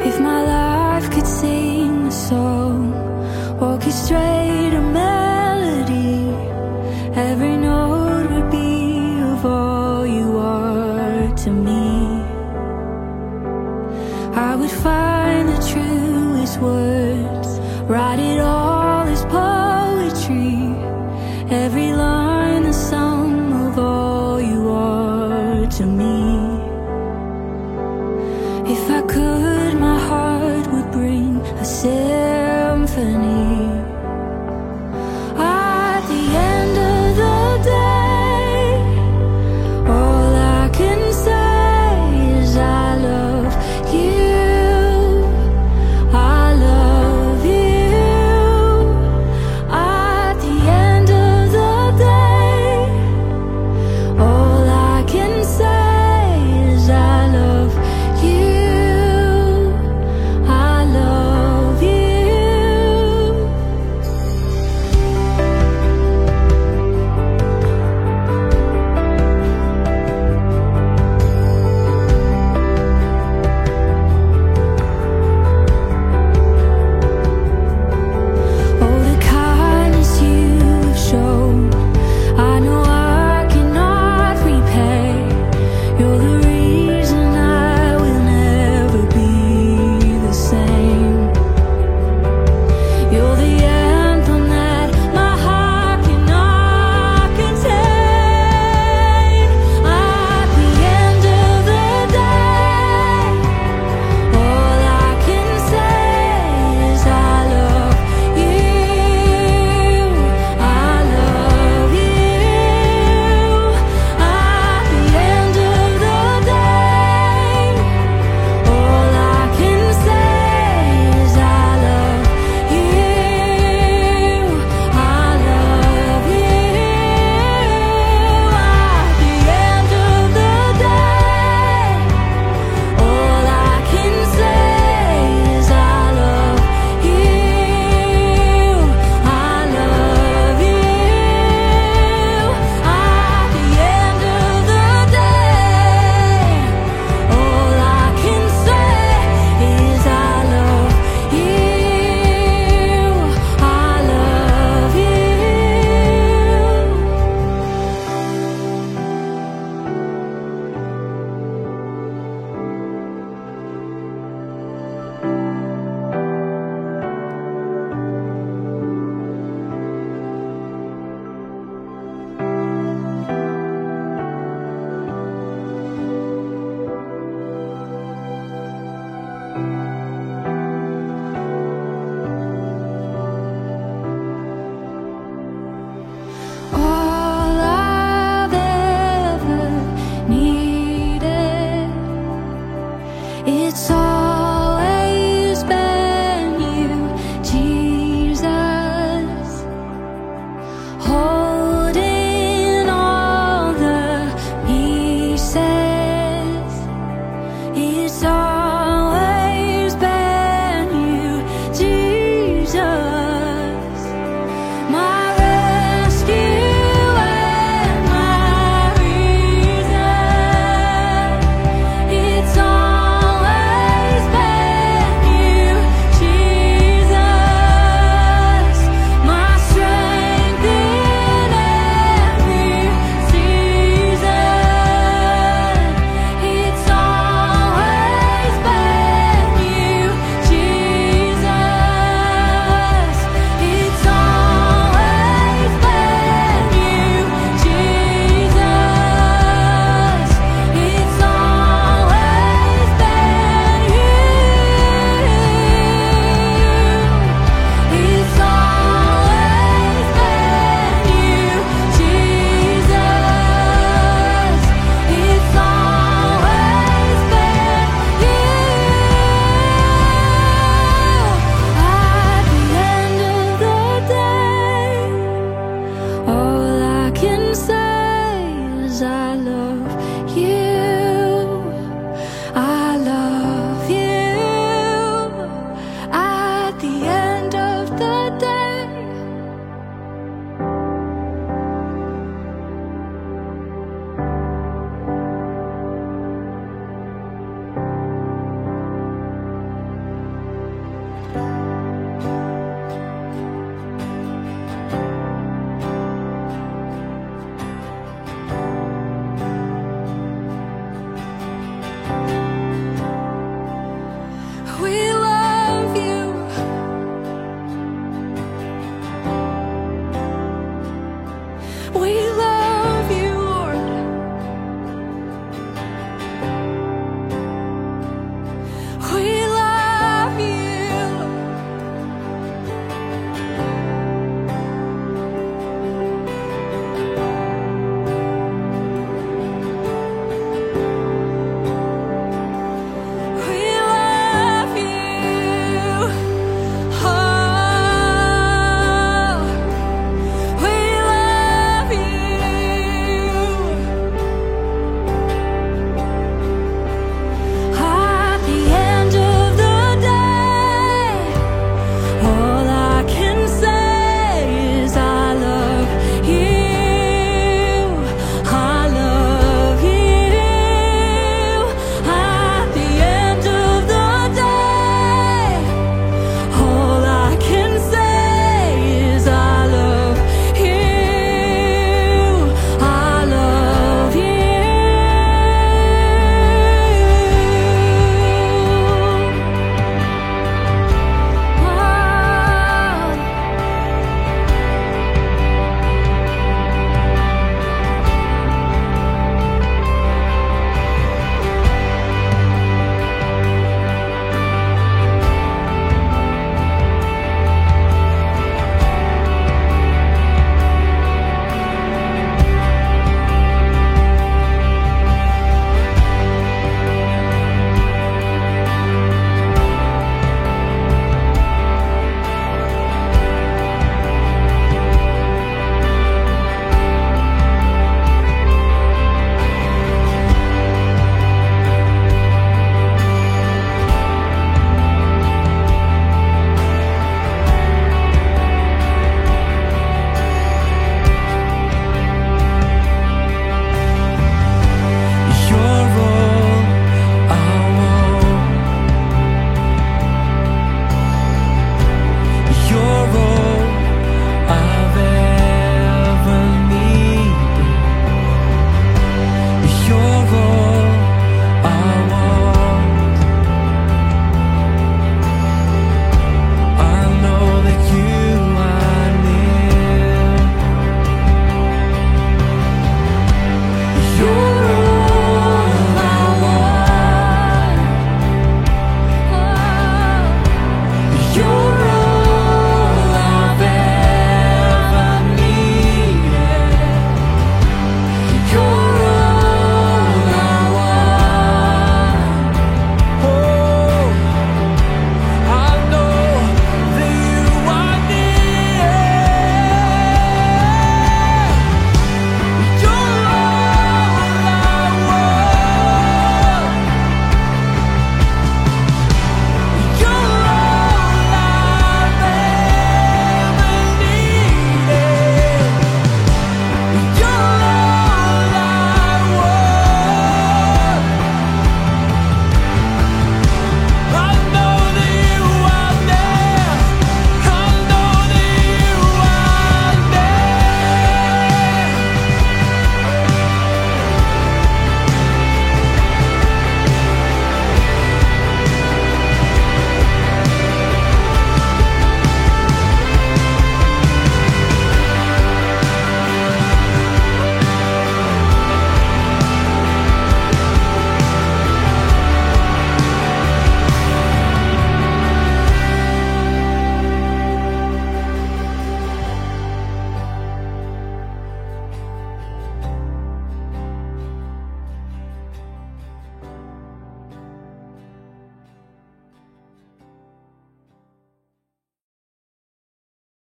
If my life could sing a song, orchestrate a melody, every note would be of all you are to me. I would find the truest words, write it all as poetry, every line the sum of all you are to me. If I could, my heart would bring a symphony. At the end of the day, all I can say is I love you. I love you. At the end of the day, all I can say is I love you. I love you. Oh, the kindness you've shown, I know I cannot repay. You're the reason I will never be the same. You're the anthem that my heart cannot contain. At the end of the day, all I can say is I love you. I love you. At the end of the day, all I can say is I love you. I love you. At the end of the day, all I can say is I love you. I love you. At the end of the day, all I can say is I love you. I love you. All I've ever needed, it's all